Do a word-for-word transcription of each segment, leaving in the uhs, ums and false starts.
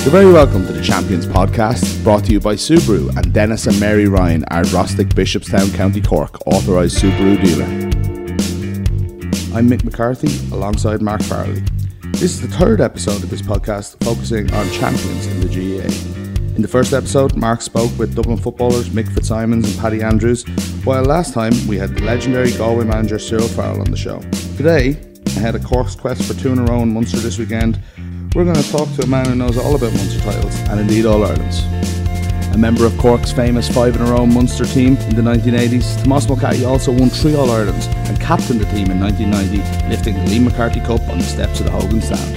You're very welcome to the Champions Podcast, brought to you by Subaru and Dennis and Mary Ryan, our Rostic, Bishopstown, County Cork, authorised Subaru dealer. I'm Mick McCarthy, alongside Mark Farley. This is the third episode of this podcast, focusing on champions in the G A A. In the first episode, Mark spoke with Dublin footballers Mick Fitzsimons and Paddy Andrews, while last time we had the legendary Galway manager Cyril Farrell on the show. Today, ahead of Cork's quest for two in a row in Munster this weekend, we're going to talk to a man who knows all about Munster titles, and indeed All-Irelands. A member of Cork's famous five-in-a-row Munster team in the nineteen eighties, Tomás Mulcahy also won three All-Irelands and captained the team in nineteen ninety, lifting the Liam McCarthy Cup on the steps of the Hogan Stand.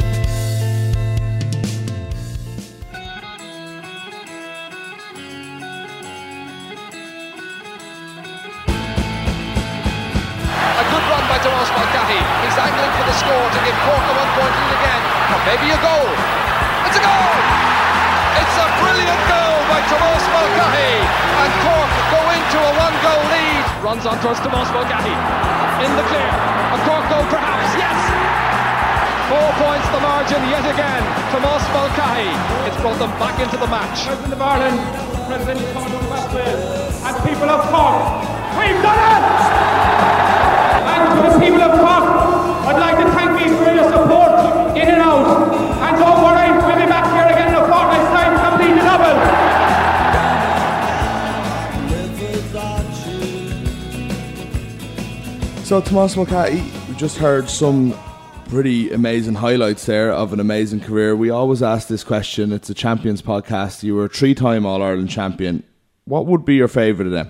A good run by Tomás Mulcahy. He's angling for the score to give Cork a one-point lead again. Or maybe a goal. It's a goal! It's a brilliant goal by Tomás Mulcahy. And Cork go into a one-goal lead. Runs on towards Tomás Mulcahy. In the clear. A Cork goal perhaps, yes! Four points the margin yet again. Tomás Mulcahy. It's brought them back into the match. President of Ireland, President of West Wales, and people of Cork, we've done it! And to the people of Cork, I'd like to thank you for your support in and out. And don't worry, we'll be back here again in a fortnight's time to complete the double. So, Tomás Mulcahy, we just heard some pretty amazing highlights there of an amazing career. We always ask this question. It's a Champions Podcast. You were a three-time All-Ireland champion. What would be your favourite of them?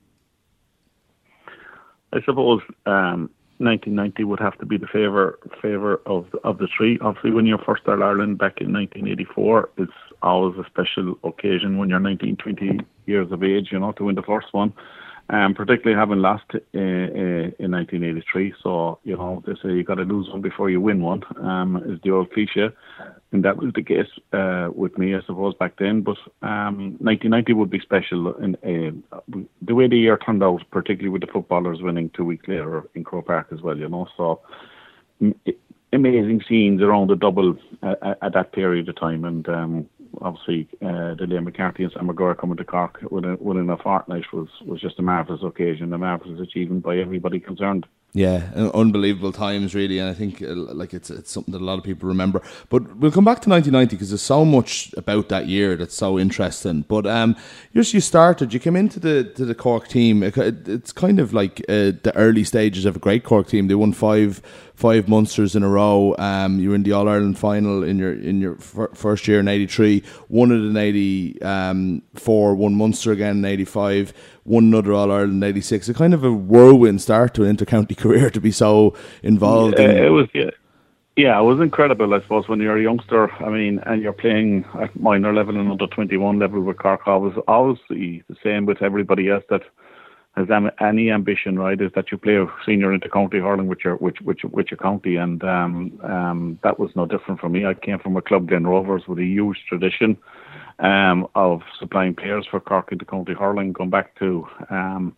I suppose um, nineteen ninety would have to be the favour favour of the, of the three. Obviously, when you're first All Ireland back in nineteen eighty-four, it's always a special occasion when you're nineteen, twenty years of age, you know, to win the first one. Um, particularly having lost uh, uh, in nineteen eighty-three. So, you know, they say you got to lose one before you win one, um, is the old cliche. And that was the case uh, with me, I suppose, back then. But um, nineteen ninety would be special. And uh, the way the year turned out, particularly with the footballers winning two weeks later in Croke Park as well, you know. So, m- amazing scenes around the double uh, at that period of time. And um, obviously, uh, the Liam McCarthy and Sam McGuire coming to Cork within, within a fortnight was, was just a marvellous occasion, a marvellous achievement by everybody concerned. Yeah, unbelievable times, really, and I think uh, like it's it's something that a lot of people remember. But we'll come back to nineteen ninety because there's so much about that year that's so interesting. But um, just you started, you came into the to the Cork team. It, it's kind of like uh, the early stages of a great Cork team. They won five five Munsters in a row. Um, you were in the All Ireland final in your in your f- first year in eighty-three. Won it in eighty-four. Won Munster again in eighty-five. Won another All Ireland in eighty-six. A kind of a whirlwind start to an inter-county career to be so involved. Yeah, in it was yeah, yeah, it was incredible. I suppose when you're a youngster, I mean, and you're playing at minor level and under twenty-one level with Cork, always always the same with everybody else that has any ambition, right? Is that you play a senior inter-county hurling with your with with with your county, and um, um, that was no different for me. I came from a club, Glen Rovers, with a huge tradition Um, of supplying players for Cork into county hurling, going back to um,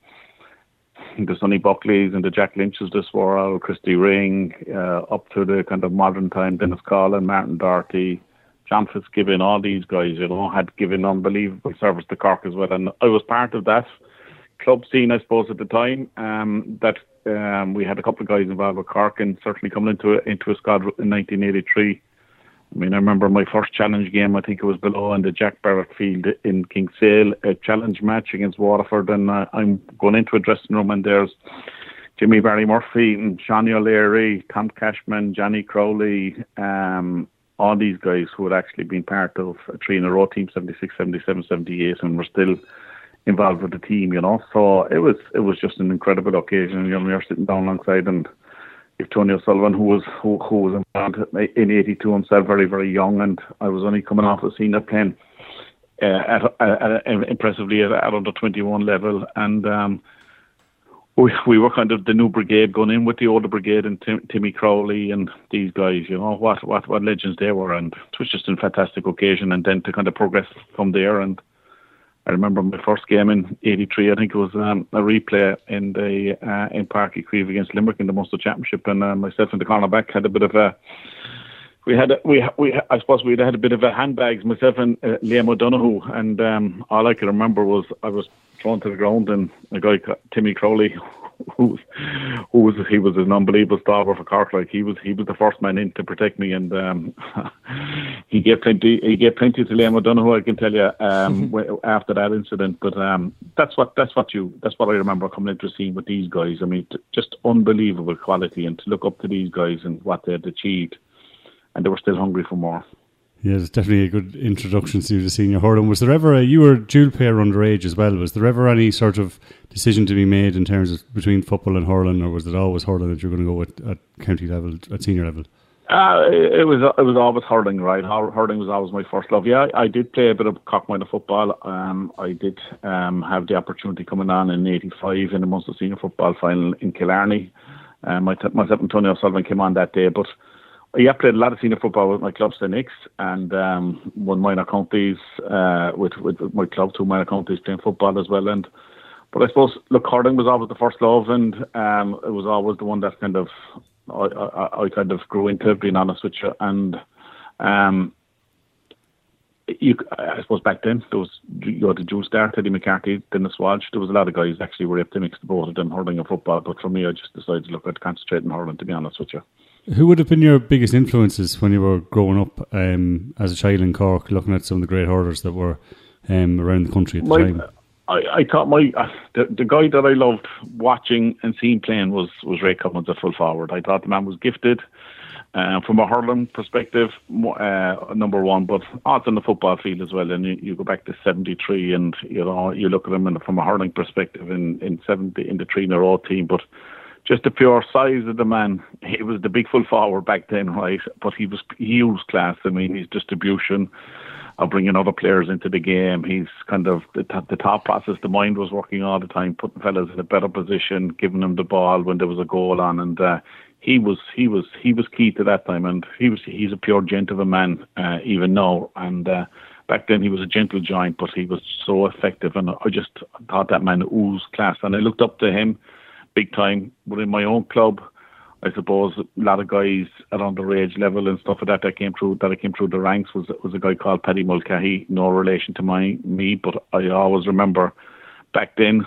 the Sonny Buckleys and the Jack Lynches, the Sworrell, Christy Ring, uh, up to the kind of modern time, Dennis Collin, Martin Doherty, John Fitzgibbon, all these guys, you know, had given unbelievable service to Cork as well. And I was part of that club scene, I suppose, at the time, um, that um, we had a couple of guys involved with Cork, and certainly coming into a, into a squad in nineteen eighty-three. I mean, I remember my first challenge game, I think it was below in the Jack Barrett field in Kinsale, a challenge match against Waterford, and uh, I'm going into a dressing room and there's Jimmy Barry Murphy and Shawnee O'Leary, Tom Cashman, Johnny Crowley, um, all these guys who had actually been part of a three in a row team, seventy-six, seventy-seven, seventy-eight, and were still involved with the team, you know. So it was it was just an incredible occasion. You know, we were sitting down alongside, and if Tony O'Sullivan, who was who, who was involved in eighty-two himself, very very young, and I was only coming off a senior playing uh, at, at, at impressively at, at under twenty-one level, and um, we we were kind of the new brigade going in with the older brigade and Tim, Timmy Crowley and these guys. You know what what what legends they were, and it was just a fantastic occasion. And then to kind of progress from there, and I remember my first game in eighty-three, I think it was um, a replay in the uh, in Páirc Uí Chaoimh against Limerick in the Munster Championship, and uh, myself and the cornerback had a bit of a we had, we, we, I suppose we'd had a bit of a handbags, myself and uh, Liam O'Donoghue, and um, all I can remember was I was thrown to the ground, and a guy, Timmy Crowley, who was, who was he was an unbelievable stalwart for Cork. Like he was, he was the first man in to protect me, and um, he gave plenty. He gave plenty to Liam O'Donoghue, I can tell you, um, after that incident. But um, that's what that's what you that's what I remember coming into the scene with these guys. I mean, t- just unbelievable quality, and to look up to these guys and what they had achieved, and they were still hungry for more. Yeah, it's definitely a good introduction to the senior hurling. Was there ever a, you were dual player underage as well, was there ever any sort of decision to be made in terms of between football and hurling, or was it always hurling that you were going to go with at county level, at senior level? Uh, it, it was it was always hurling, right? Hurling was always my first love. Yeah, I did play a bit of cockminor football. Um, I did um, have the opportunity coming on in eighty-five in the Munster Senior Football Final in Killarney. Um, my, myself and Tony O'Sullivan came on that day, but yeah, I played a lot of senior football with my club, Saint Nick's, and um, won minor counties uh, with, with with my club, two minor counties playing football as well. And but I suppose, look, hurling was always the first love, and um, it was always the one that kind of I, I, I kind of grew into, being honest with you. And um, you, I suppose back then there was you had the Jew Star, Teddy McCarthy, Dennis Walsh. There was a lot of guys actually were able to mix the both of them, hurling and football. But for me, I just decided, look, I'd concentrate on hurling, to be honest with you. Who would have been your biggest influences when you were growing up um, as a child in Cork, looking at some of the great hurlers that were um, around the country at the my, time? I, I thought my uh, the, the guy that I loved watching and seeing playing was, was Ray Cummins at full forward. I thought the man was gifted uh, from a hurling perspective, uh, number one, but also on the football field as well. And you, you go back to seventy-three, and you know you look at him and from a hurling perspective in in seventy in the three in a row team, but just the pure size of the man. He was the big full forward back then, right? But he was huge class. I mean, his distribution of bringing other players into the game. He's kind of the, t- the top process. The mind was working all the time, putting fellas in a better position, giving them the ball when there was a goal on, and uh, he was he was he was key to that time. And he was he's a pure gent of a man, uh, even now. And uh, back then he was a gentle giant, but he was so effective. And I just thought that man oozed class, and I looked up to him big time. But in my own club, I suppose a lot of guys at underage level and stuff like that that came through that I came through the ranks was was a guy called Paddy Mulcahy. No relation to my me, but I always remember back then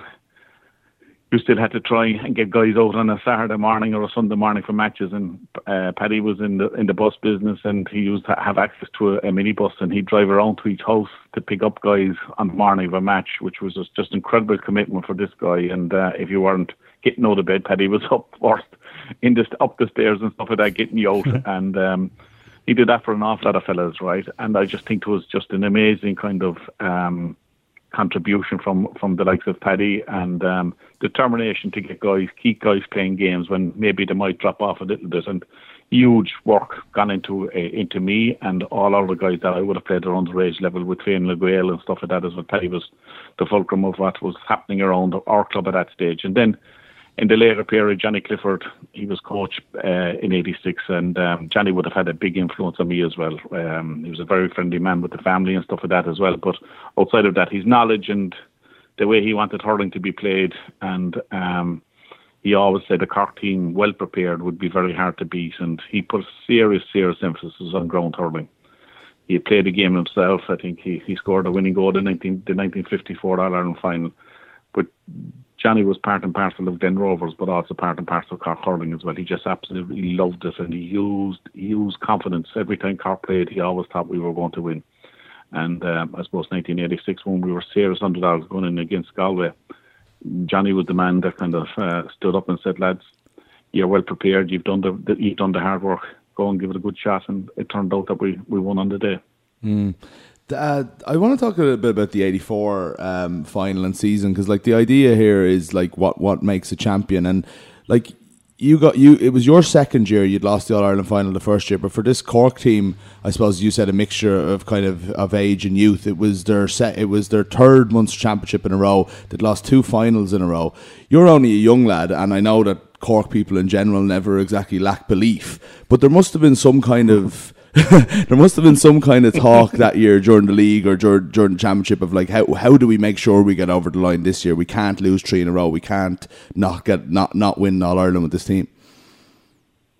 you still had to try and get guys out on a Saturday morning or a Sunday morning for matches, and uh, Paddy was in the in the bus business, and he used to have access to a, a minibus, and he'd drive around to each house to pick up guys on the morning of a match, which was just, just incredible commitment for this guy. And uh, if you weren't getting out of bed, Paddy was up first, in the, up the stairs and stuff like that, getting you out. And um, he did that for an awful lot of fellas, right? And I just think it was just an amazing kind of um, contribution from, from the likes of Paddy, and um, determination to get guys, keep guys playing games when maybe they might drop off a little bit. And huge work gone into uh, into me and all other guys that I would have played at underage level with Fane LaGuale and stuff like that, as well. Paddy was the fulcrum of what was happening around our club at that stage. And then in the later period, Johnny Clifford, he was coach uh, in eighty-six, and um, Johnny would have had a big influence on me as well. Um, he was a very friendly man with the family and stuff like that as well. But outside of that, his knowledge and the way he wanted hurling to be played, and um, he always said the Cork team, well prepared, would be very hard to beat, and he put serious, serious emphasis on ground hurling. He had played the game himself. I think he, he scored a winning goal in nineteen, the nineteen fifty-four All-Ireland final. But Johnny was part and parcel of Glen Rovers, but also part and parcel of Cork hurling as well. He just absolutely loved it, and he used he used confidence. Every time Cork played, he always thought we were going to win. And um, I suppose nineteen eighty-six, when we were serious underdogs going in against Galway, Johnny was the man that kind of uh, stood up and said, "Lads, you're well prepared. You've done the, the you've done the hard work. Go and give it a good shot." And it turned out that we, we won on the day. Mm. Uh, I want to talk a little bit about the eighty-four um, final and season, because like the idea here is like what, what makes a champion, and like you got you it was your second year, you'd lost the All Ireland final the first year, but for this Cork team, I suppose you said a mixture of kind of, of age and youth. It was their set, it was their third Munster championship in a row. They'd lost two finals in a row. You're only a young lad, and I know that Cork people in general never exactly lack belief, but there must have been some kind of there must have been some kind of talk that year during the league or during, during the championship of like, how how do we make sure we get over the line this year? We can't lose three in a row. We can't not get not not win All Ireland with this team.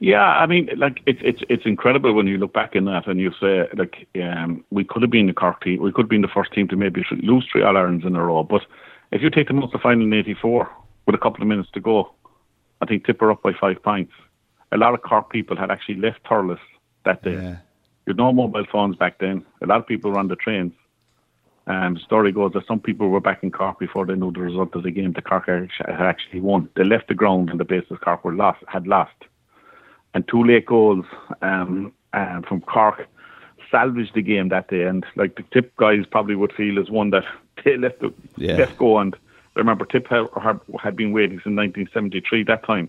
Yeah, I mean, like it's it's it's incredible when you look back in that and you say, like, um, we could have been the Cork team, we could have been the first team to maybe lose three All Irelands in a row. But if you take the Munster final in eighty-four with a couple of minutes to go, I think Tip were up by five points. A lot of Cork people had actually left Thurles that day. Yeah. You had no mobile phones back then. A lot of people were on the trains. Um, the story goes that some people were back in Cork before they knew the result of the game. The Cork had actually won. They left the ground on the basis Cork were lost, had lost. And two late goals um, uh, from Cork salvaged the game that day. And like the Tip guys probably would feel as one that they left, the, yeah. left go. And I remember Tip had, had been waiting since nineteen seventy-three that time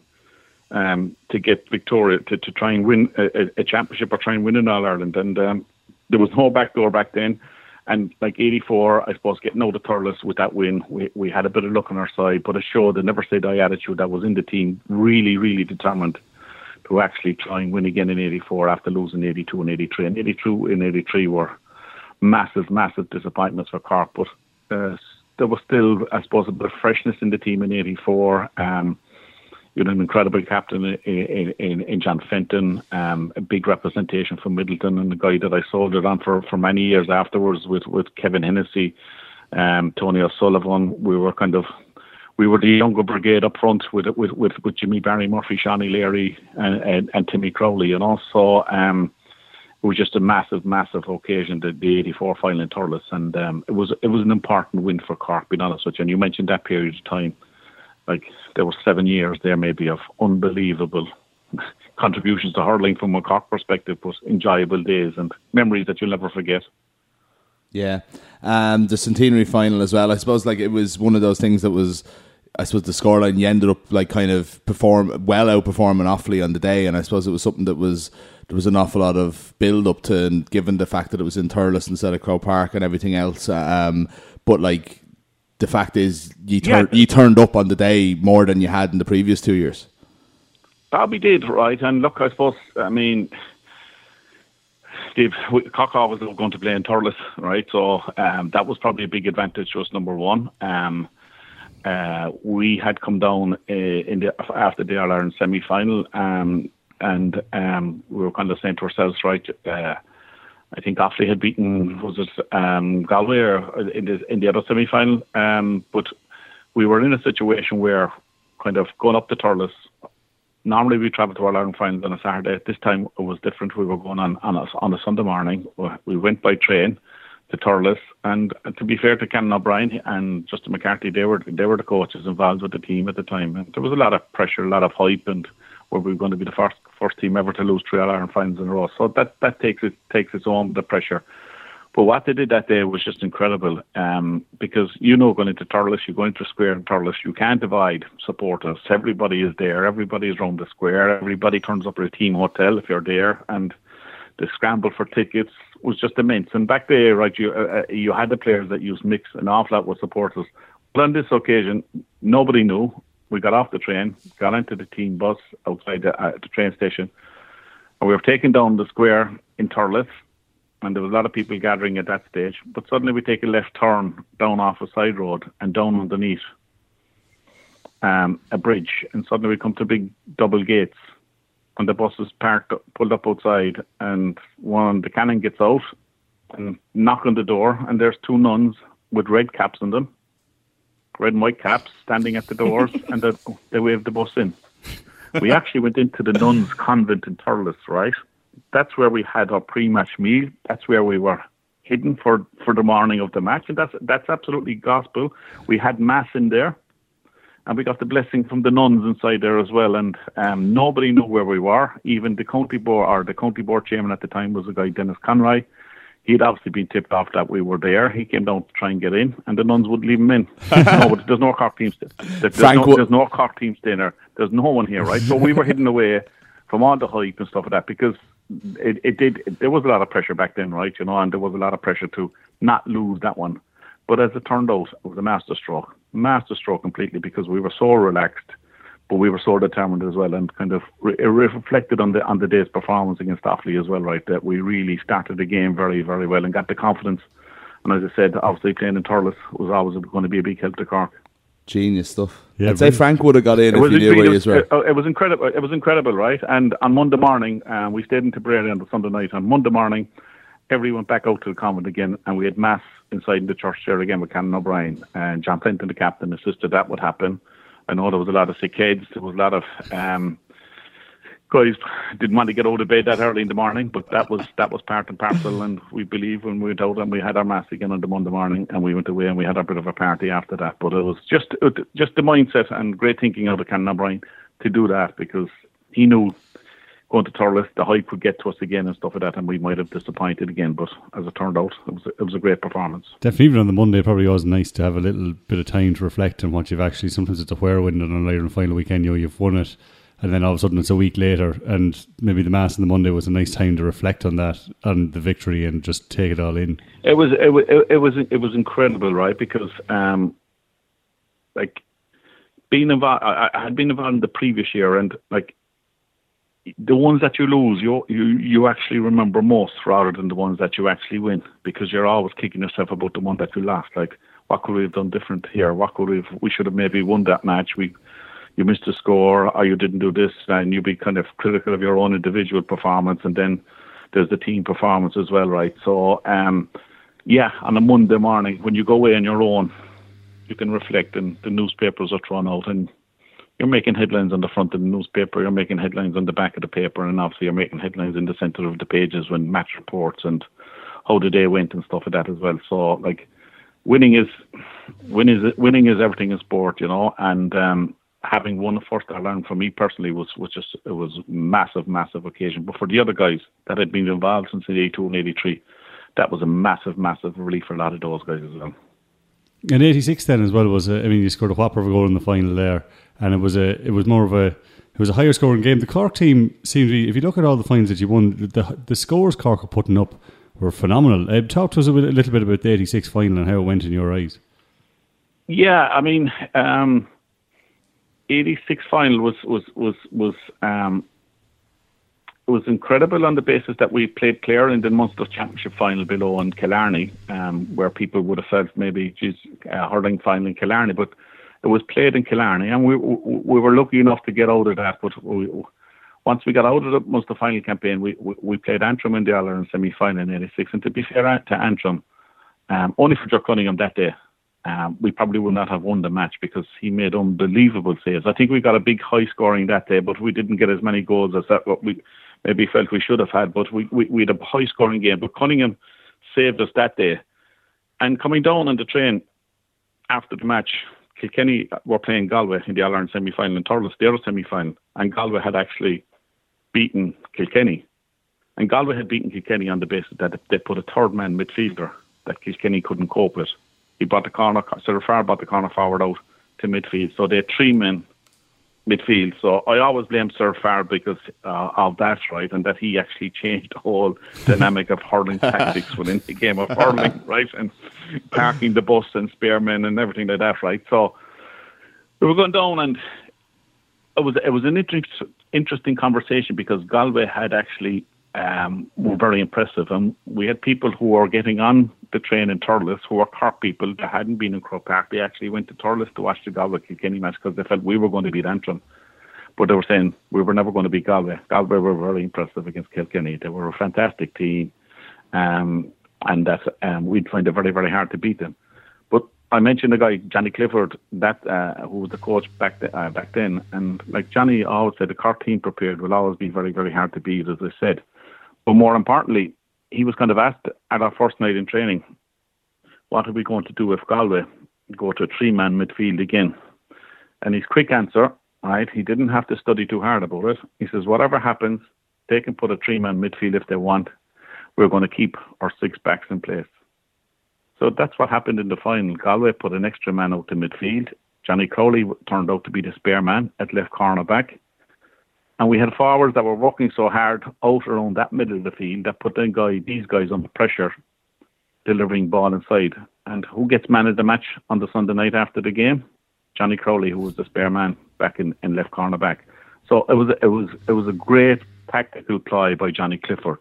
um, to get Victoria to, to try and win a, a championship or try and win in All Ireland. And um, there was no backdoor back then. And like eighty-four, I suppose, getting out of Thurles with that win, we we had a bit of luck on our side, but it showed the never say die attitude that was in the team, really, really determined to actually try and win again in eighty-four after losing eighty-two and eighty-three. And eighty-two and eighty-three were massive, massive disappointments for Cork, but uh, there was still, I suppose, a bit of freshness in the team in eighty-four. Um, you had an incredible captain in, in, in John Fenton, um, a big representation from Middleton, and a guy that I soldiered on for, for many years afterwards with, with Kevin Hennessy, um, Tony O'Sullivan. We were kind of, we were the younger brigade up front with with with, with Jimmy Barry, Murphy, Shawnee Leary, and, and, and Timmy Crowley, and also um, it was just a massive, massive occasion, the, the eighty-four final in Thurles, and um, it was it was an important win for Cork, being honest with you. And you mentioned that period of time. Like, there were seven years there maybe of unbelievable contributions to hurling from a Cork perspective, but enjoyable days and memories that you'll never forget. Yeah. Um, the centenary final as well. I suppose like it was one of those things that was, I suppose the scoreline, you ended up like kind of perform well outperforming Offaly on the day, and I suppose it was something that was, there was an awful lot of build up to, and given the fact that it was in Thurles instead of Croke Park and everything else. Um, but like, the fact is, you, tur- yeah. you turned up on the day more than you had in the previous two years. Probably did, right? And look, I suppose, I mean, Steve, Cork was going to play in Thurles, right? So um, that was probably a big advantage to us, number one. Um, uh, we had come down uh, in the after the All Ireland semi-final, um, and um, we were kind of saying to ourselves, right, uh, I think Offaly had beaten, was it um, Galway or in the in the other semi-final? Um, but we were in a situation where, kind of going up to Thurles, normally we travel to our Ireland finals on a Saturday. This time it was different. We were going on on a, on a Sunday morning. We went by train to Thurles, and to be fair to Canon O'Brien and Justin McCarthy, they were they were the coaches involved with the team at the time, and there was a lot of pressure, a lot of hype, and where we were going to be the first first team ever to lose three All Ireland finals in a row. So that that takes it takes its own the pressure. But what they did that day was just incredible, um, because you know, going into Thurles, you go into the square in Thurles, you can't divide supporters. Everybody is there, everybody is around the square, everybody turns up at a team hotel if you're there, and the scramble for tickets was just immense. And back there, right, you uh, you had the players that used mix an awful lot with supporters. But on this occasion, nobody knew. We got off the train, got into the team bus outside the, uh, the train station, and we were taken down the square in Thurles, and there was a lot of people gathering at that stage. But suddenly we take a left turn down off a side road and down underneath um, a bridge, and suddenly we come to big double gates, and the bus is parked, pulled up outside, and one the cannon gets out and knock on the door, and there's two nuns with red caps on them. Red and white caps standing at the doors, and they, they waved the bus in. We actually went into the nuns' convent in Thurles, right? That's where we had our pre-match meal. That's where we were hidden for, for the morning of the match, and that's that's absolutely gospel. We had mass in there, and we got the blessing from the nuns inside there as well. And um, nobody knew where we were. Even the county board, or the county board chairman at the time, was a guy, Dennis Conroy. He'd obviously been tipped off that we were there. He came down to try and get in, and the nuns wouldn't leave him in. no, but there's no Cork team staying. There's, no, there's no Cork team staying there. There's no one here, right? So we were hidden away from all the hype and stuff like that, because it, it did. It, there was a lot of pressure back then, right? You know, and there was a lot of pressure to not lose that one. But as it turned out, it was a master stroke, master stroke completely, because we were so relaxed, but we were so determined as well, and kind of re- it reflected on the on the day's performance against Offaly as well, right? That we really started the game very, very well and got the confidence. And as I said, obviously playing in Thurles was always going to be a big help to Cork. Genius stuff. Yeah, I'd say Frank would have got in it if he knew where he was. It, it was incredible. It was incredible, right? And on Monday morning, um, we stayed in Tipperary on the Sunday night. On Monday morning, everyone went back out to the convent again, and we had mass inside the church there again with Canon O'Brien and John Fenton, the captain, insisted that would happen. I know there was a lot of sick kids. There was a lot of um, guys didn't want to get out of bed that early in the morning, but that was that was part and parcel. And we believe when we went out and we had our mass again on the Monday morning, and we went away and we had a bit of a party after that. But it was just it, just the mindset and great thinking of the Canon O'Brien to do that, because he knew going to Thurles, the hype would get to us again and stuff like that, and we might have disappointed again. But as it turned out, it was a, it was a great performance. Definitely, even on the Monday, it probably was nice to have a little bit of time to reflect on what you've actually. Sometimes it's a whirlwind on an Ireland final weekend. You know, you've won it, and then all of a sudden it's a week later, and maybe the Mass on the Monday was a nice time to reflect on that, on the victory, and just take it all in. It was it was it was it was incredible, right? Because um, like being involved, I, I had been involved in the previous year, and like. The ones that you lose, you, you you actually remember most rather than the ones that you actually win, because you're always kicking yourself about the one that you lost. Like, what could we have done different here? What could we have, we should have maybe won that match. We you missed a score, or you didn't do this, and you'd be kind of critical of your own individual performance. And then there's the team performance as well, right? So, um, yeah, on a Monday morning when you go away on your own, you can reflect, and the newspapers are thrown out, and you're making headlines on the front of the newspaper, you're making headlines on the back of the paper, and obviously you're making headlines in the centre of the pages when match reports and how the day went and stuff like that as well. So, like, winning is winning is winning is everything in sport, you know. And um, having won the first Ireland for me personally was was just it was massive, massive occasion. But for the other guys that had been involved since eighty-two and eighty-three, that was a massive, massive relief for a lot of those guys as well. And eighty-six then as well was, a, I mean, you scored a whopper of a goal in the final there. And it was a, it was more of a, it was a higher scoring game. The Cork team seemed to be, if you look at all the finals that you won, the the scores Cork are putting up were phenomenal. Uh, talk to us a, bit, a little bit about the eighty-six final and how it went in your eyes. Yeah, I mean, um, eighty-six final was was was was um, it was incredible on the basis that we played Clare in the Munster Championship final below in Killarney, um, where people would have felt maybe, geez, a hurling final in Killarney, but it was played in Killarney, and we we were lucky enough to get out of that. But we, once we got out of the Munster final campaign, we, we, we played Antrim in the All-Ireland semi-final in eighty-six. And to be fair to Antrim, um, only for Joe Cunningham that day, um, we probably would not have won the match, because he made unbelievable saves. I think we got a big high scoring that day, but we didn't get as many goals as that what we maybe felt we should have had. But we, we, we had a high scoring game. But Cunningham saved us that day. And coming down on the train after the match, Kilkenny were playing Galway in the All-Ireland semi-final, and Thurles the other semi-final, and Galway had actually beaten Kilkenny. And Galway had beaten Kilkenny on the basis that they put a third-man midfielder that Kilkenny couldn't cope with. He brought the corner, Sir Farr brought the corner forward out to midfield, so they had three men midfield. So I always blame Sir Farr because uh, of that, right, and that he actually changed the whole dynamic of hurling tactics within the game of hurling, right, and parking the bus and spearmen and everything like that, right. So we were going down, and it was it was an inter- interesting conversation, because Galway had actually um, were very impressive, and we had people who were getting on the train in Thurles who were Cork people that hadn't been in Croke Park. They actually went to Thurles to watch the Galway Kilkenny match because they felt we were going to beat Antrim, but they were saying we were never going to beat Galway. Galway were very impressive against Kilkenny. They were a fantastic team, um, and that um, we'd find it very, very hard to beat them. But I mentioned a guy, Johnny Clifford, that uh, who was the coach back th- uh, back then, and like Johnny always said, the Cork team prepared will always be very, very hard to beat, as I said. But more importantly, he was kind of asked at our first night in training, what are we going to do if Galway go to a three-man midfield again? And his quick answer, right, he didn't have to study too hard about it. He says, whatever happens, they can put a three-man midfield if they want. We're going to keep our six backs in place. So that's what happened in the final. Galway put an extra man out to midfield. Johnny Crowley turned out to be the spare man at left corner back. And we had forwards that were working so hard out around that middle of the field that put them guy, these guys under pressure, delivering ball inside. And who gets man of the match on the Sunday night after the game? Johnny Crowley, who was the spare man back in, in left corner back. So it was it was it was a great tactical ply by Johnny Clifford.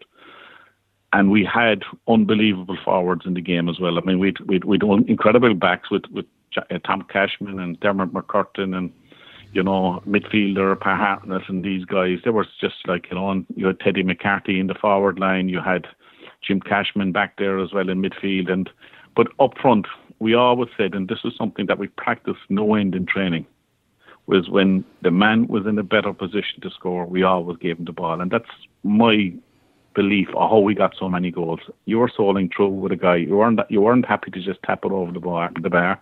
And we had unbelievable forwards in the game as well. I mean, we'd we'd, we'd incredible backs with, with uh, Tom Cashman and Dermot McCurtain and, you know, midfielder, Per Hartnett and these guys. They were just like, you know, and you had Teddy McCarthy in the forward line. You had Jim Cashman back there as well in midfield. And But up front, we always said, and this was something that we practiced no end in training, was when the man was in a better position to score, we always gave him the ball. And that's my belief of how we got so many goals. You were soling through with a guy. You weren't you weren't happy to just tap it over the bar, the bar.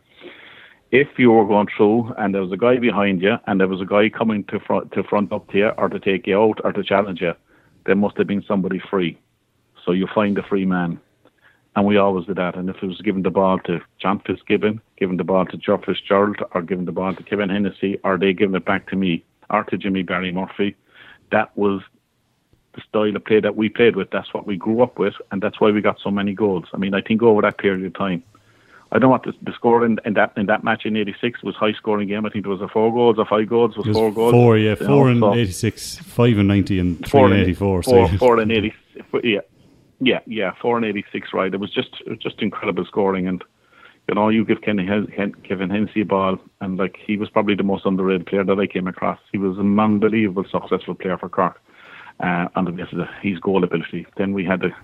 If you were going through and there was a guy behind you and there was a guy coming to front to front up to you or to take you out or to challenge you, there must have been somebody free. So you find the free man. And we always did that. And if it was giving the ball to John Fitzgibbon, giving the ball to Joe Fitzgerald, or giving the ball to Kevin Hennessy, or they giving it back to me, or to Jimmy Barry Murphy, that was the style of play that we played with. That's what we grew up with, and that's why we got so many goals. I mean, I think over that period of time, I don't know what the, the score in, in that in that match in eighty-six was high scoring game. I think there was a four goals or five goals. Was, it was four goals. Four, yeah, four you know, in so eighty-six, five in ninety, and three four in eighty-four. Four, so. four in eighty-six, yeah. Yeah, yeah, four and eighty-six, right? It was just, it was just incredible scoring, and you know, you give Kenny Hen- Kevin Hennessy a ball, and like he was probably the most underrated player that I came across. He was an unbelievable successful player for Cork, uh, on the basis of his goal ability. Then we had a,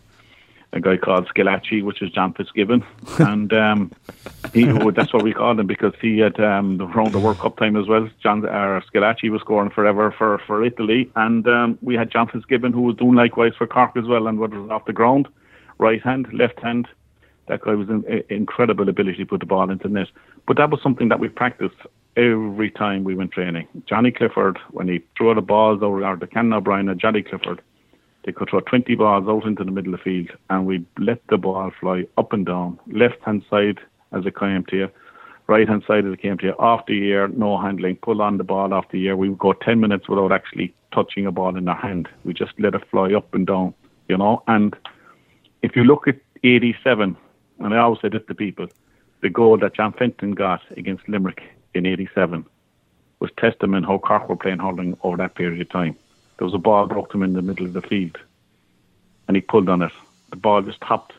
a guy called Scalacci, which is John Fitzgibbon, and um, he that's what we called him because he had um, around the World Cup time as well. John uh, Scalacci was scoring forever for, for Italy, and um, we had John Fitzgibbon who was doing likewise for Cork as well, and what was off the ground, right hand, left hand. That guy was an incredible ability to put the ball into the net. But that was something that we practiced every time we went training. Johnny Clifford, when he threw the balls over, or the Ken O'Brien and Johnny Clifford, they could throw twenty balls out into the middle of the field, and we let the ball fly up and down, left-hand side as it came to you, right-hand side as it came to you, off the air, no handling, pull on the ball off the air. We would go ten minutes without actually touching a ball in our hand. We just let it fly up and down, you know. And if you look at eighty-seven, and I always say this to people, the goal that John Fenton got against Limerick in eighty-seven was testament how Cork were playing hurling over that period of time. There was a ball broke him in the middle of the field, and he pulled on it. The ball just hopped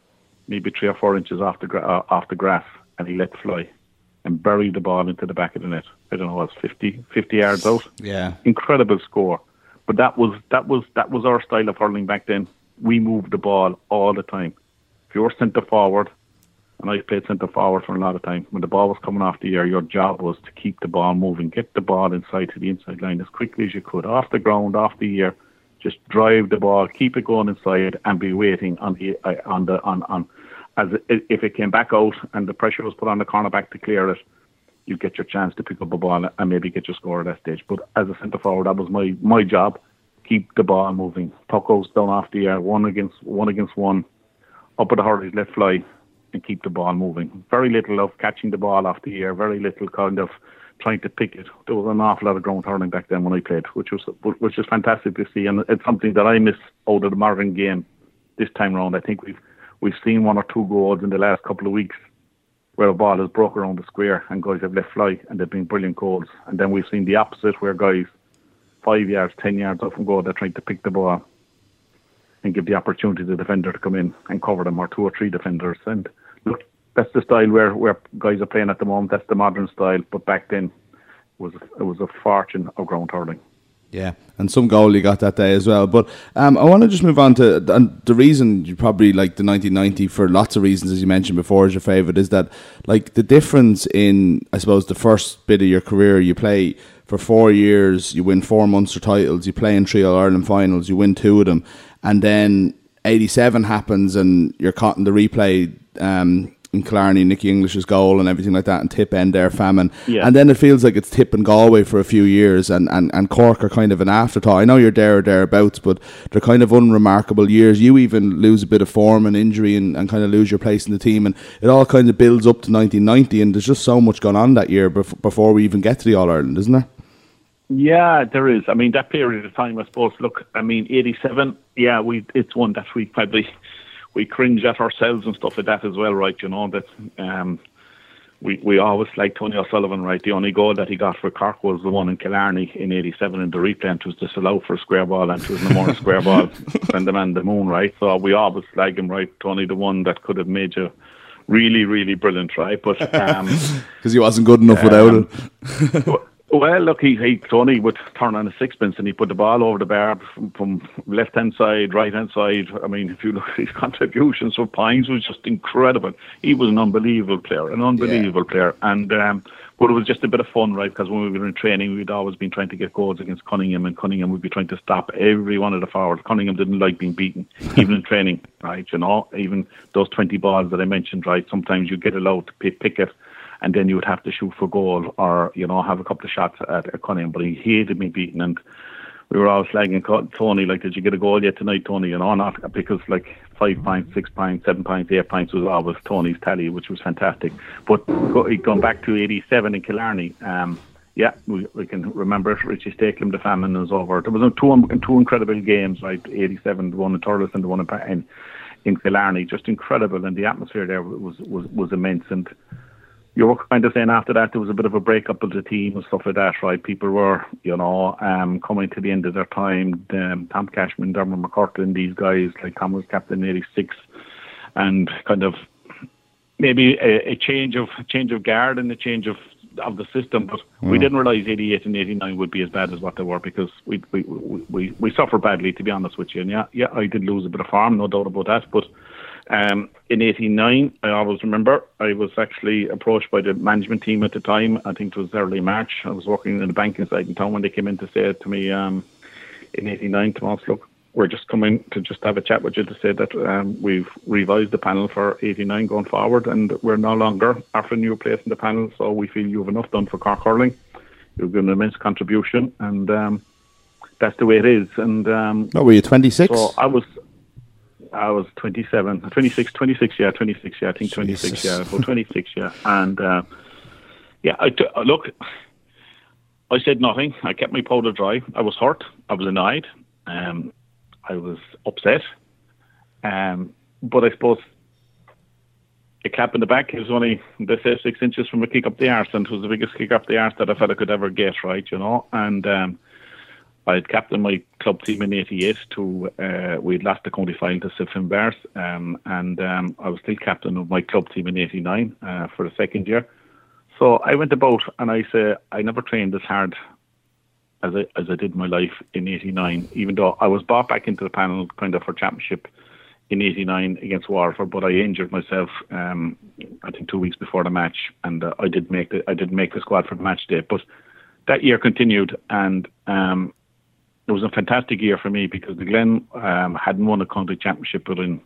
maybe three or four inches off the gra- uh, off the grass, and he let fly and buried the ball into the back of the net. I don't know, what, fifty, fifty yards out. Yeah, incredible score. But that was that was that was our style of hurling back then. We moved the ball all the time. If you were centre forward, and I played centre forward for a lot of time, when the ball was coming off the air, your job was to keep the ball moving, get the ball inside to the inside line as quickly as you could, off the ground, off the air, just drive the ball, keep it going inside, and be waiting on the uh, on the on on as it, if it came back out and the pressure was put on the cornerback to clear it, you get your chance to pick up a ball and maybe get your score at that stage. But as a centre forward, that was my my job: keep the ball moving. Puck goes down off the air, one against one against one, up at the hurries, let fly, and keep the ball moving. Very little of catching the ball off the air, very little kind of trying to pick it. There was an awful lot of ground hurling back then when I played, which was which was fantastic to see, and it's something that I miss out of the modern game this time round. I think we've we've seen one or two goals in the last couple of weeks where a ball has broke around the square and guys have let fly, and they've been brilliant goals. And then we've seen the opposite, where guys five yards, ten yards up from goal, they're trying to pick the ball and give the opportunity to the defender to come in and cover them, or two or three defenders. And look, that's the style where, where guys are playing at the moment. That's the modern style. But back then, it was it was a fortune of ground hurling. Yeah, and some goal you got that day as well. But um, I want to just move on to and the reason you probably like the nineteen ninety for lots of reasons, as you mentioned before, is your favourite, is that like the difference in, I suppose, the first bit of your career, you play for four years, you win four Munster titles, you play in three All-Ireland finals, you win two of them, and then eighty-seven happens and you're caught in the replay um, in Killarney, Nicky English's goal and everything like that, and Tip end there, famine. Yeah. And then it feels like it's Tip and Galway for a few years, and, and, and Cork are kind of an afterthought. I know you're there or thereabouts, but they're kind of unremarkable years. You even lose a bit of form and injury and, and kind of lose your place in the team, and it all kind of builds up to nineteen ninety, and there's just so much gone on that year bef- before we even get to the All-Ireland, isn't there? Yeah, there is. I mean, that period of time, I suppose, look, I mean, eighty-seven, yeah, we it's one that we probably, we cringe at ourselves and stuff like that as well, right? You know, that um, we, we always like Tony O'Sullivan, right? The only goal that he got for Cork was the one in Killarney in eighty-seven in the replay, and it was disallowed for a square ball, and it was no more a square ball than the man the moon, right? So we always like him, right? Tony, the one that could have made you really, really brilliant, right? But because um, he wasn't good enough um, without it. Well, look, he, he Tony would turn on a sixpence and he put the ball over the bar from, from left hand side, right hand side. I mean, if you look at his contributions for Pines was just incredible. He was an unbelievable player, an unbelievable yeah. player, and um, but it was just a bit of fun, right? Because when we were in training, we'd always been trying to get goals against Cunningham, and Cunningham would be trying to stop every one of the forwards. Cunningham didn't like being beaten, even in training, right? You know, even those twenty balls that I mentioned, right? Sometimes you get allowed to pick, pick it. And then you would have to shoot for goal or, you know, have a couple of shots at, at Cunningham. But he hated me beating. And we were all slagging Tony, like, did you get a goal yet tonight, Tony? You know, not because, like, five points, six points, seven points, eight points was always Tony's tally, which was fantastic. But go, going back to eighty-seven in Killarney, um, yeah, we, we can remember it. Richie Stakelum, the famine was over. There was two, two incredible games, right? eighty-seven, the one in Thurles and the one in, in, in Killarney. Just incredible. And the atmosphere there was, was, was immense. And you were kind of saying after that there was a bit of a breakup of the team and stuff like that, right? People were, you know, um, coming to the end of their time. Um, Tom Cashman, Dermot McCurtain, these guys, like Tom was captain in eighty-six, and kind of maybe a, a change of change of guard and a change of of the system. But mm. we didn't realise eighty-eight and eighty-nine would be as bad as what they were, because we we, we, we, we suffered badly, to be honest with you. And yeah, yeah, I did lose a bit of form, no doubt about that, but Um, in eighty-nine, I always remember, I was actually approached by the management team at the time. I think it was early March. I was working in the banking side in town when they came in to say to me um, in eighty-nine, Thomas, look, we're just coming to just have a chat with you to say that um, we've revised the panel for eighty-nine going forward, and we're no longer offering you a place in the panel, so we feel you have enough done for Cork hurling. You've given an immense contribution, and um, that's the way it is. And um, oh, were you twenty-six? So I was... I was twenty-seven, twenty-six, twenty-six, yeah, twenty-six, yeah, I think twenty-six, Jesus. yeah, well, twenty-six, yeah. And, uh, yeah, I t- look, I said nothing. I kept my powder dry. I was hurt. I was annoyed. Um, I was upset. Um, but I suppose a clap in the back is only, they say, six inches from a kick up the arse, and it was the biggest kick up the arse that a fella could ever get, right, you know, and, um, I had captained my club team in eighty-eight to, uh, we'd lost the county final to Sifton Bars, um, and um, I was still captain of my club team in eighty-nine uh, for the second year. So I went about and I say, I never trained as hard as I, as I did my life in eighty-nine, even though I was brought back into the panel kind of for championship in eighty-nine against Waterford, but I injured myself, um, I think two weeks before the match, and uh, I did make the, I didn't make the squad for the match day. But that year continued, and um, it was a fantastic year for me, because the Glen um, hadn't won a county championship within,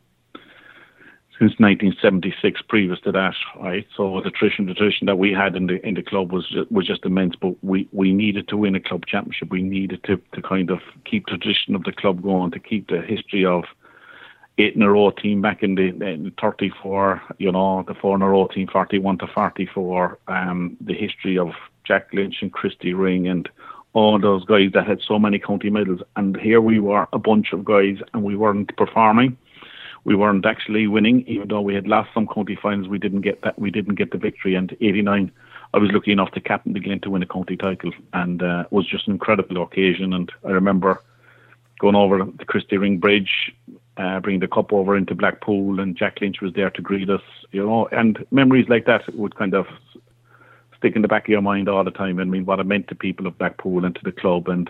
since nineteen seventy-six. Previous to that, right? So the tradition, the tradition that we had in the in the club was just, was just immense. But we, we needed to win a club championship. We needed to, to kind of keep the tradition of the club going, to keep the history of eight in a row team back in the, in the thirty-four. You know, the four in a row team, forty-one to forty-four. Um, the history of Jack Lynch and Christy Ring and all those guys that had so many county medals, and here we were, a bunch of guys, and we weren't performing. We weren't actually winning, even though we had lost some county finals. We didn't get that. We didn't get the victory. And eighty-nine, I was lucky enough to captain the Glen to win a county title, and uh, it was just an incredible occasion. And I remember going over the Christy Ring Bridge, uh, bringing the cup over into Blackpool, and Jack Lynch was there to greet us. You know, and memories like that would kind of stick in the back of your mind all the time. I mean, what it meant to people of Blackpool and to the club. And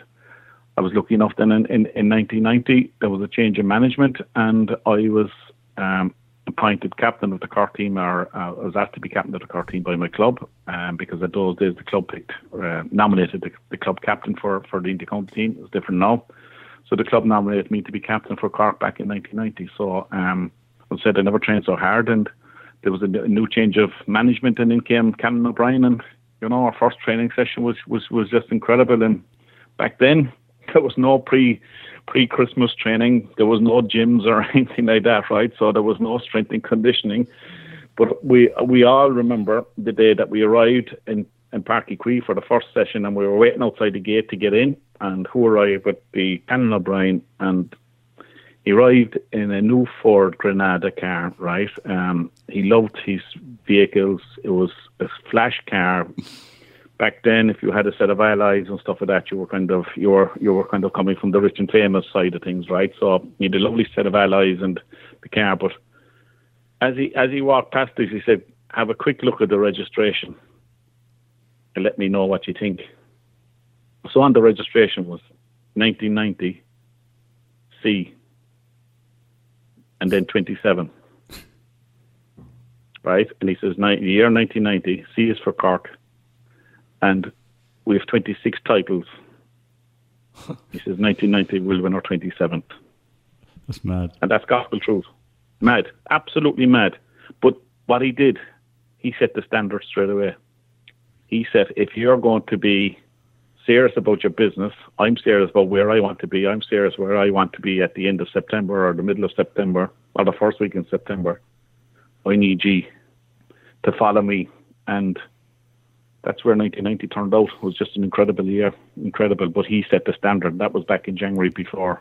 I was lucky enough then in, in, in nineteen ninety, there was a change in management, and I was um, appointed captain of the Cork team, or uh, I was asked to be captain of the Cork team by my club, um, because at those days the club picked, uh, nominated the, the club captain for, for the inter-county team. It was different now. So the club nominated me to be captain for Cork back in nineteen ninety. So um, I said I never trained so hard, and there was a new change of management, and in came Canon O'Brien, and you know, our first training session was, was, was just incredible. And back then there was no pre pre Christmas training, there was no gyms or anything like that, right? So there was no strength and conditioning. But we we all remember the day that we arrived in, in Páirc Uí Chaoimh for the first session, and we were waiting outside the gate to get in, and who arrived with the Canon O'Brien, and he arrived in a new Ford Granada car, right? Um, he loved his vehicles. It was a flash car. Back then, if you had a set of allies and stuff like that, you were kind of you were you were kind of coming from the rich and famous side of things, right? So he had a lovely set of allies and the car, but as he as he walked past us, he said, "Have a quick look at the registration and let me know what you think." So on the registration was nineteen ninety C and then twenty-seven. Right? And he says, the year nineteen ninety, C is for Cork, and we have twenty-six titles. He says, nineteen ninety, we'll win our twenty-seventh. That's mad. And that's gospel truth. Mad. Absolutely mad. But what he did, he set the standard straight away. He said, if you're going to be serious about your business, I'm serious about where I want to be. I'm serious where I want to be at the end of September or the middle of September or the first week in September. I need you to follow me. And that's where nineteen ninety turned out. It was just an incredible year. Incredible. But he set the standard. That was back in January before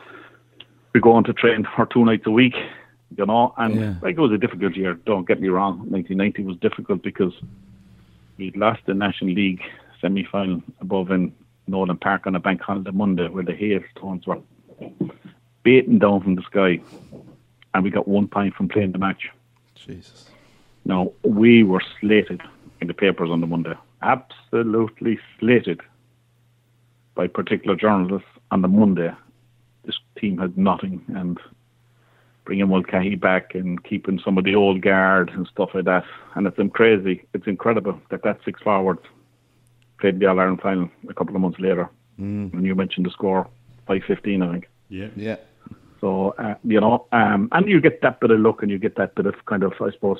we go on to train for two nights a week, you know. And yeah. like it was a difficult year. Don't get me wrong. nineteen ninety was difficult because we'd lost the National League semi-final above in Nolan Park on a bank holiday Monday where the hailstones were beating down from the sky. And we got one point from playing the match. Jesus. Now, we were slated in the papers on the Monday. Absolutely slated by particular journalists on the Monday. This team had nothing, and bringing Mulcahy back and keeping some of the old guard and stuff like that. And it's crazy. It's incredible that that six forwards played the All-Ireland final a couple of months later. Mm. And you mentioned the score, five fifteen, I think. Yeah. Yeah. So, uh, you know, um, and you get that bit of luck and you get that bit of kind of, I suppose,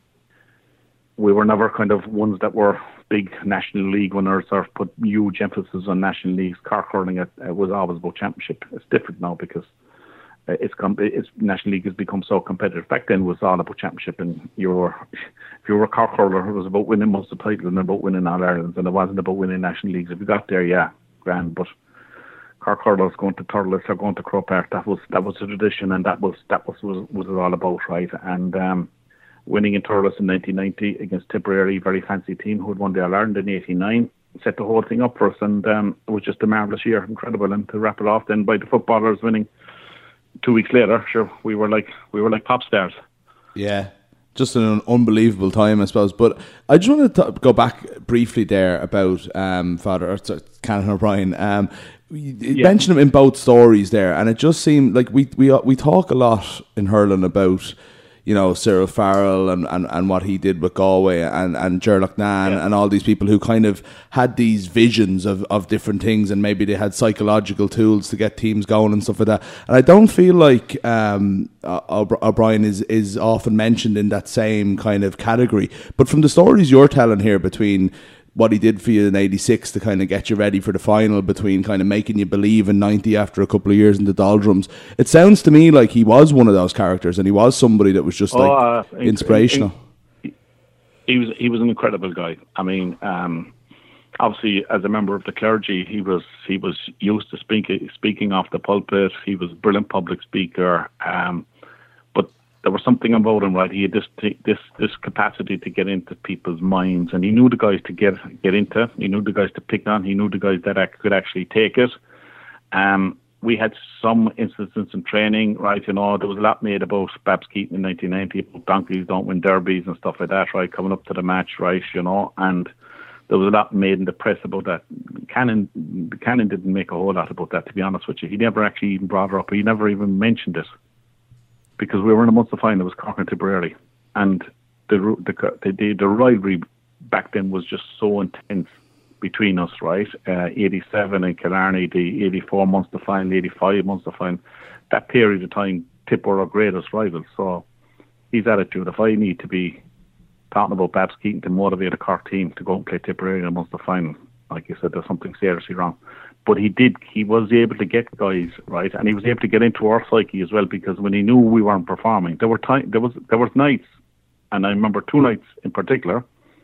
we were never kind of ones that were big National League winners or put huge emphasis on National Leagues. Cork hurling it, it was always about championship. It's different now because uh, it's, com- it's National League has become so competitive. Back then it was all about championship, and you were, if you were a Cork hurler, it was about winning most of the titles and about winning All Ireland, and it wasn't about winning National Leagues. If you got there, yeah, grand, but Cork hurlers going to Thurles or going to Croke Park, that was that was a tradition, and that was that was was, was it all about, right? And um, winning in Thurles in nineteen ninety against Tipperary, very fancy team who had won the All-Ireland in eighty-nine, set the whole thing up for us, and um, it was just a marvellous year, incredible. And to wrap it off then by the footballers winning two weeks later, sure, we were like we were like pop stars. Yeah, just an unbelievable time, I suppose. But I just want to go back briefly there about um, Father or Canon O'Brien. Um, you yeah. mentioned him in both stories there, and it just seemed like we we we talk a lot in hurling about, you know, Cyril Farrell and, and, and what he did with Galway and, and Gerlach Nan yeah. and all these people who kind of had these visions of, of different things, and maybe they had psychological tools to get teams going and stuff like that. And I don't feel like um, O'Brien is, is often mentioned in that same kind of category. But from the stories you're telling here, between what he did for you in eighty-six to kind of get you ready for the final, between kind of making you believe in ninety after a couple of years in the doldrums, it sounds to me like he was one of those characters, and he was somebody that was just like oh, uh, inspirational. He, he was he was an incredible guy. I mean, um, obviously as a member of the clergy, he was he was used to speaking speaking off the pulpit. He was a brilliant public speaker. Um, but there was something about him, right? He had this this this capacity to get into people's minds, and he knew the guys to get get into. He knew the guys to pick on. He knew the guys that could actually take it. Um, we had some instances in training, right? You know, there was a lot made about Babs Keaton in nineteen ninety, about donkeys don't win derbies and stuff like that, right? Coming up to the match, right? You know, and there was a lot made in the press about that. Cannon, Cannon didn't make a whole lot about that, to be honest with you. He never actually even brought it up. He never even mentioned it, because we were in a month of final. It was Cork and Tipperary, and the, the the the rivalry back then was just so intense between us, right? Uh, eighty-seven in Killarney, the eighty-four Munster final, eighty-five Munster final. That period of time, Tip were our greatest rivals. So his attitude, if I need to be talking about Babs Keaton to motivate a Cork team to go and play Tipperary in a Munster final, like you said, there's something seriously wrong. But he did, he was able to get guys, right? And he was able to get into our psyche as well, because when he knew we weren't performing, there were time, there was there was nights, and I remember two nights in particular,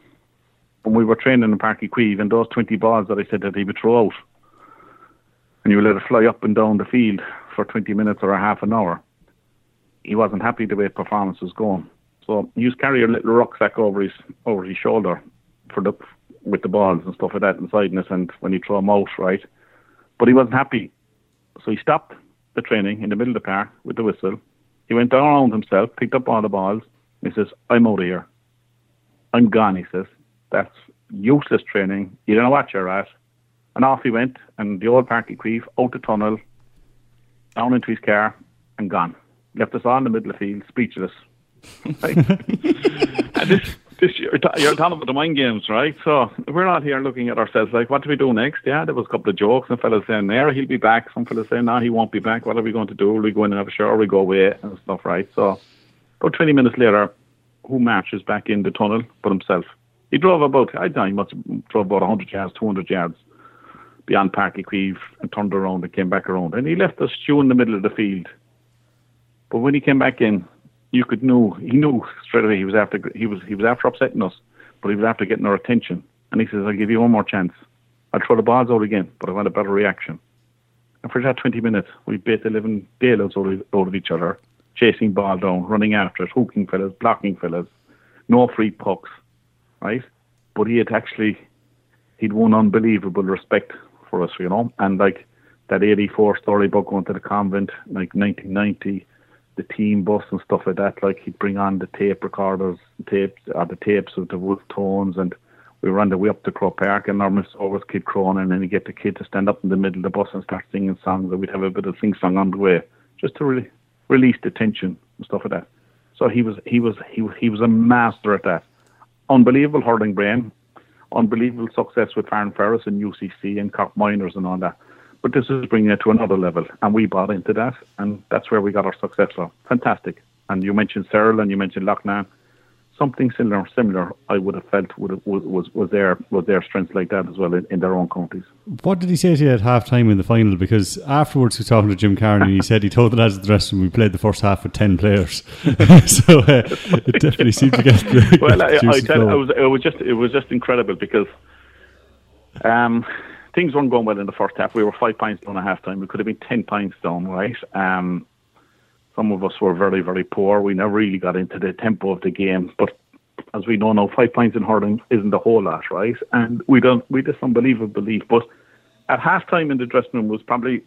when we were training in Páirc Uí Chaoimh, and those twenty balls that I said that he would throw out, and you would let it fly up and down the field for twenty minutes or a half an hour, he wasn't happy the way his performance was going. So he used to carry a little rucksack over his over his shoulder for the with the balls and stuff like that inside us, and when he throw them out, right? But he wasn't happy. So he stopped the training in the middle of the park with the whistle. He went down around himself, picked up all the balls, He says, I'm out of here. I'm gone, he says. That's useless training. You don't know what you're at. And off he went, and the old Parky Queef, out the tunnel, down into his car, and gone. Left us all in the middle of the field, speechless. Right? And this, this you're, t- you're talking about the mind games, right? So we're all here looking at ourselves like, what do we do next? Yeah, there was a couple of jokes, and fellas saying, there, he'll be back. Some fellas saying, no, he won't be back. What are we going to do? Will we go in and have a shower? Or we go away? And stuff, right? So about twenty minutes later, who marches back in the tunnel but himself? He drove about, I don't know, he must have drove about one hundred yards, two hundred yards beyond Parky Queef and turned around and came back around. And he left us stew in the middle of the field. But when he came back in, you could know, he knew straight away he was after, he was, he was after upsetting us, but he was after getting our attention. And he says, I'll give you one more chance. I'll throw the balls out again, but I want a better reaction. And for that twenty minutes, we bit the living daylights out of, out of each other, chasing ball down, running after it, hooking fellas, blocking fellas, no free pucks, right? But he had actually, he'd won unbelievable respect for us, you know, and like that eighty-four story about going to the convent, like nineteen ninety, the team bus and stuff like that, like he'd bring on the tape recorders, tapes, or the tapes of the Wolf Tones, and we ran the way up to Crow Park, and our miss always Kid Cronin, and then he'd get the kid to stand up in the middle of the bus and start singing songs, and we'd have a bit of sing-song on the way, just to really release the tension and stuff like that. So he was, he was, he was, he was a master at that. Unbelievable hurling brain, unbelievable success with Farron Ferris and U C C and Cork Miners and all that. But this is bringing it to another level, and we bought into that, and that's where we got our success from. Fantastic. And you mentioned Searle and you mentioned Loughnane. Something similar, similar, I would have felt would have, was, was was their was their strength like that as well in, in their own counties. What did he say to you at half time in the final? Because afterwards he was talking to Jim Carney and he said he told the lads at the dressing room we played the first half with ten players. So uh, it definitely seemed to get the, well, get I, I tell you, it was it was just it was just incredible because um, things weren't going well in the first half. We were five points down at half time. We could have been ten points down, right? Um, Some of us were very, very poor. We never really got into the tempo of the game. But as we know now, five points in hurling isn't a whole lot, right? And we don't, we just unbelievable belief. But at halftime in the dressing room was probably,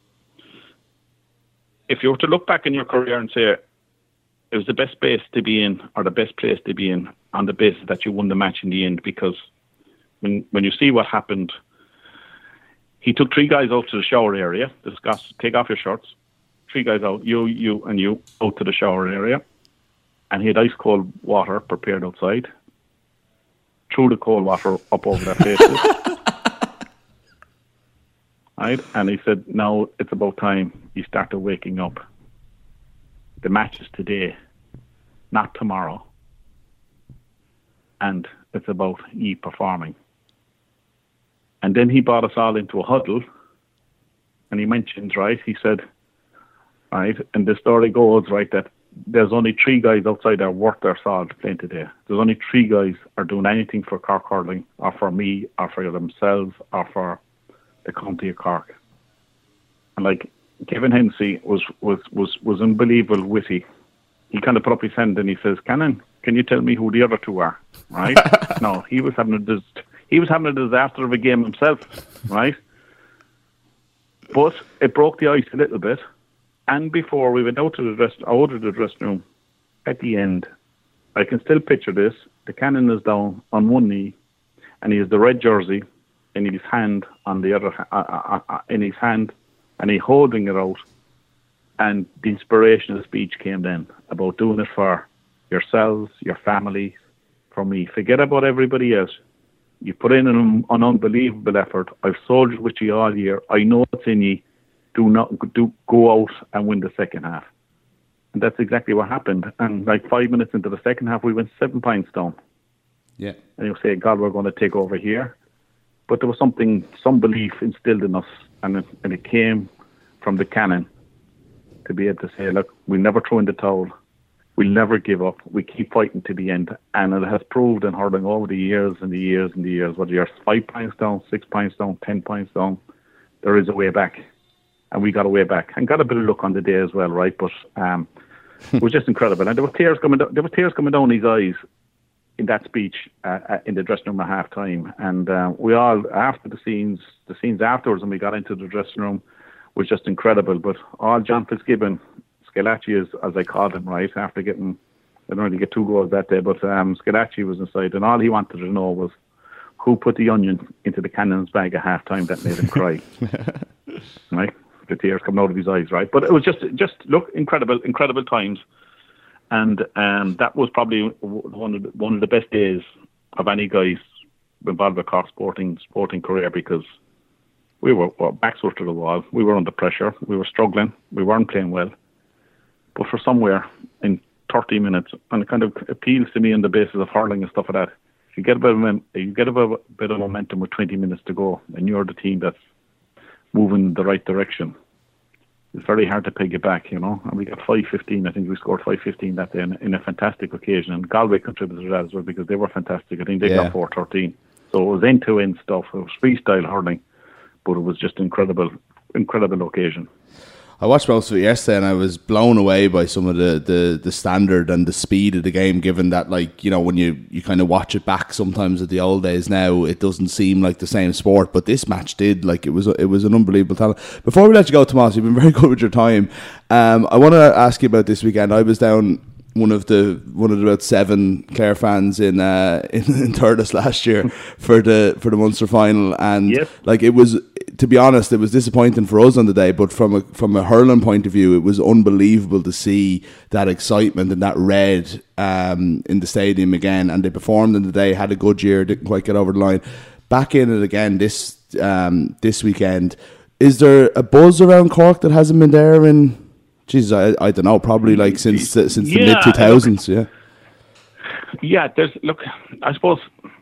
if you were to look back in your career and say it was the best base to be in or the best place to be in on the basis that you won the match in the end, because when when you see what happened, he took three guys out to the shower area, discuss, take off your shirts. Three guys out, you, you, and you, out to the shower area. And he had ice cold water prepared outside. Threw the cold water up over their faces. Right? And he said, now it's about time you started waking up. The match is today, not tomorrow. And it's about ye performing. And then he brought us all into a huddle. And he mentioned, right, he said, right, and the story goes, right, that there's only three guys outside there worth their salt playing today. There's only three guys are doing anything for Cork hurling, or for me, or for themselves, or for the county of Cork. And like Kevin Hensey was was was was unbelievable witty. He kind of put up his hand and he says, "Cannon, can you tell me who the other two are?" Right? No, he was having a dis- he was having a disaster of a game himself, right? But it broke the ice a little bit. And before we went out to the dress, out of the dressing room, at the end, I can still picture this. The cannon is down on one knee, and he has the red jersey in his hand on the other, uh, uh, uh, in his hand, and he holding it out. And the inspirational speech came then about doing it for yourselves, your family, for me. Forget about everybody else. You put in an, an unbelievable effort. I've soldiered with you all year. I know it's in you. Do not do go out and win the second half. And that's exactly what happened. And like five minutes into the second half, we went seven points down. Yeah. And you say, God, we're going to take over here. But there was something, some belief instilled in us, and it, and it came from the cannon to be able to say, look, we'll never throw in the towel. We'll never give up. We keep fighting to the end. And it has proved in hurling over the years and the years and the years, whether you're five points down, six points down, ten points down, there is a way back. And we got a way back and got a bit of luck on the day as well, right? But um, it was just incredible. And there were tears coming down, there were tears coming down his eyes in that speech uh, in the dressing room at half time. And uh, we all, after the scenes, the scenes afterwards, when we got into the dressing room, was just incredible. But all John Fitzgibbon, Scalacci, as, as I called him, right, after getting I didn't really get two goals that day, but um, Scalacci was inside, and all he wanted to know was who put the onion into the Cannons bag at half time that made him cry. Right? The tears coming out of his eyes, right? But it was just, just look, incredible, incredible times. And um, that was probably one of the, one of the best days of any guy's involved with Cork sporting sporting career, because we were well, backs were to the wall. We were under pressure. We were struggling. We weren't playing well. But for somewhere in thirty minutes, and it kind of appeals to me on the basis of hurling and stuff like that, if you get a bit of, you get a bit of momentum with twenty minutes to go, and you're the team that's moving in the right direction, it's very hard to peg it back, you know. And we got five fifteen. I think we scored five fifteen that day in, in a fantastic occasion. And Galway contributed to that as well, because they were fantastic. I think they yeah. got four thirteen. So it was end-to-end stuff. It was freestyle hurling, but it was just incredible, incredible occasion. I watched most of it yesterday, and I was blown away by some of the, the, the standard and the speed of the game, given that, like, you know, when you, you kind of watch it back sometimes at the old days now, it doesn't seem like the same sport, but this match did. Like, it was it was an unbelievable talent. Before we let you go, Tomas, you've been very good with your time. Um, I want to ask you about this weekend. I was down one of the one of the about seven Clare fans in uh, in, in Thurles last year for the for the Munster final, and yep. like it was, to be honest, it was disappointing for us on the day, but from a from a hurling point of view, it was unbelievable to see that excitement and that red um, in the stadium again. And they performed in the day, had a good year, didn't quite get over the line. Back in it again this um, this weekend. Is there a buzz around Cork that hasn't been there in? Jesus, I, I don't know, probably like since uh, since the yeah, mid two thousands, yeah. Yeah, there's look. I suppose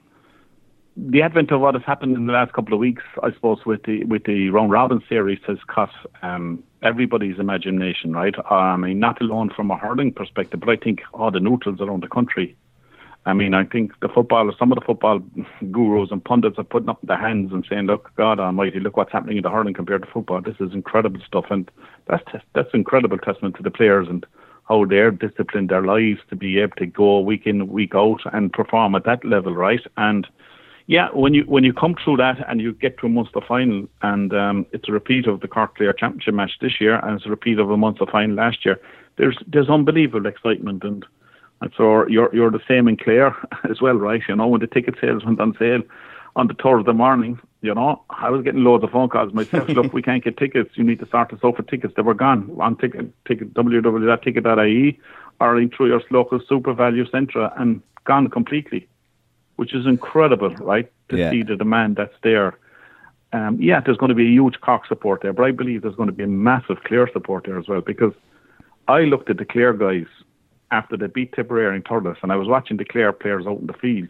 the advent of what has happened in the last couple of weeks, I suppose, with the with the round robin series has caught um, everybody's imagination, right? I mean, not alone from a hurling perspective, but I think all the neutrals around the country. I mean, I think the football, some of the football gurus and pundits are putting up their hands and saying, "Look, God Almighty, look what's happening in the hurling compared to football. This is incredible stuff," and that's that's incredible testament to the players and how they're disciplined their lives to be able to go week in, week out and perform at that level, right? And yeah, when you when you come through that and you get to a Munster final, and um, it's a repeat of the Cork Clare Championship match this year, and it's a repeat of a Munster final last year, there's there's unbelievable excitement. And And so you're you're the same in Clare as well, right? You know, when the ticket sales went on sale on the third of the morning, you know, I was getting loads of phone calls myself. Look, we can't get tickets. You need to start us out for tickets. They were gone on ticket ticket w w w dot ticket dot I E or in through your local Super Value Centre, and gone completely, which is incredible, right? To yeah. see the demand that's there. Um, yeah, there's going to be a huge Cork support there, but I believe there's going to be a massive Clare support there as well, because I looked at the Clare guys after they beat Tipperary in Thurles, and I was watching the Clare players out in the field,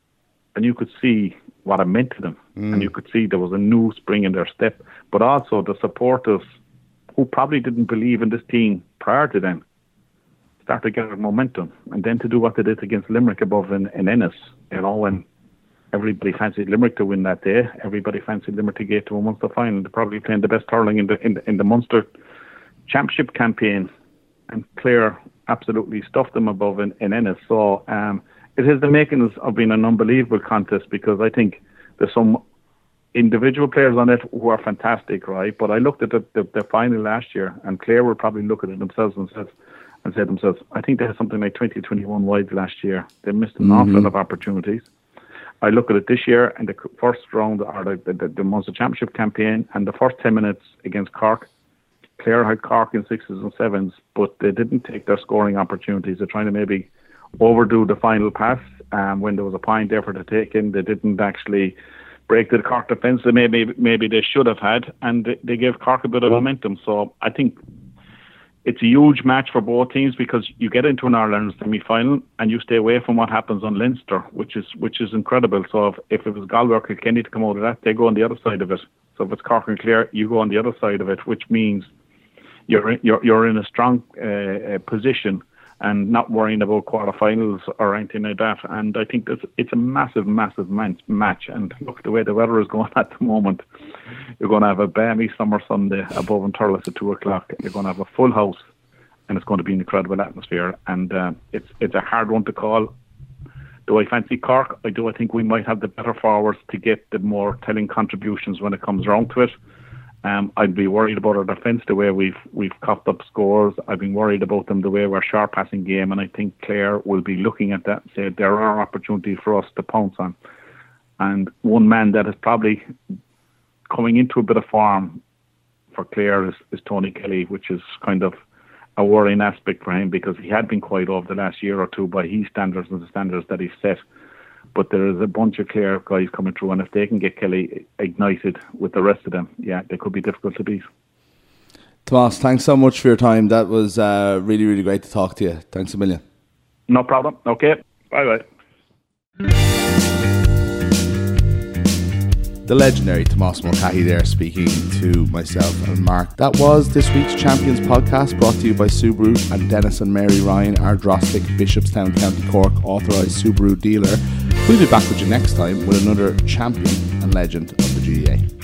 and you could see what it meant to them, mm. and you could see there was a new spring in their step, but also the supporters who probably didn't believe in this team prior to them started getting momentum, and then to do what they did against Limerick above in, in Ennis, you know, when everybody fancied Limerick to win that day, everybody fancied Limerick to get to a Munster final. They're probably playing the best hurling in the in the, in the Munster Championship campaign, and Clare absolutely stuffed them above in, in Ennis. So um, it has the makings of being an unbelievable contest, because I think there's some individual players on it who are fantastic, right? But I looked at the, the, the final last year, and Clare were probably looking at themselves and said, and said themselves, I think they had something like twenty, twenty-one wides last year. They missed an mm-hmm. awful lot of opportunities. I look at it this year, and the first round, or the, the, the Munster Championship campaign, and the first ten minutes against Cork, Clare had Cork in sixes and sevens, but they didn't take their scoring opportunities. They're trying to maybe overdo the final pass um, when there was a point there for the taking. They didn't actually break the Cork defence that maybe maybe they should have had, and they, they gave Cork a bit of momentum. So I think it's a huge match for both teams, because you get into an All-Ireland semi-final and you stay away from what happens on Leinster, which is which is incredible. So if, if it was Galway or Kilkenny to come out of that, they go on the other side of it. So if it's Cork and Clare, you go on the other side of it, which means You're in, you're you're in a strong uh, position and not worrying about quarterfinals or anything like that. And I think that's, it's a massive, massive man- match. And look, the way the weather is going at the moment, you're going to have a balmy summer Sunday above in Thurles at two o'clock. You're going to have a full house, and it's going to be an incredible atmosphere. And uh, it's it's a hard one to call. Do I fancy Cork? I do. I think we might have the better forwards to get the more telling contributions when it comes around to it. Um, I'd be worried about our defence, the way we've we've coughed up scores. I've been worried about them, the way we're sharp passing game, and I think Clare will be looking at that and say there are opportunities for us to pounce on. And one man that is probably coming into a bit of form for Clare is, is Tony Kelly, which is kind of a worrying aspect for him, because he had been quiet over the last year or two by his standards and the standards that he's set. But there is a bunch of Clare guys coming through, and if they can get Kelly ignited with the rest of them, yeah, they could be difficult to beat. Tomas, thanks so much for your time. That was uh, really, really great to talk to you. Thanks a million. No problem. Okay. Bye-bye. The legendary Tomas Mulcahy there, speaking to myself and Mark. That was this week's Champions podcast, brought to you by Subaru and Dennis and Mary Ryan, our Drostick, Bishopstown, County Cork authorised Subaru dealer. We'll be back with you next time with another champion and legend of the G A A.